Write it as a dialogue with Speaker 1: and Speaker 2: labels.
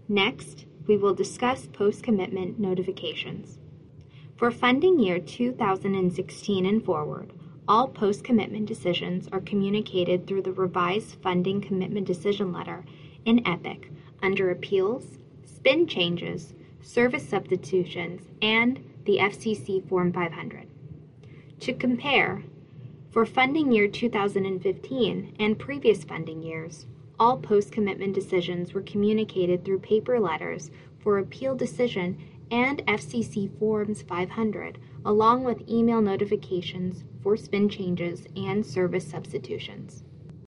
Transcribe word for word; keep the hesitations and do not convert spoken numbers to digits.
Speaker 1: Next, we will discuss post-commitment notifications. For funding year two thousand sixteen and forward, all post-commitment decisions are communicated through the revised funding commitment decision letter in EPIC under Appeals, Spin Changes, Service Substitutions, and the F C C Form five hundred. To compare, for funding year two thousand fifteen and previous funding years, all post-commitment decisions were communicated through paper letters for appeal decision and F C C Forms five hundred, along with email notifications for spin changes and service substitutions.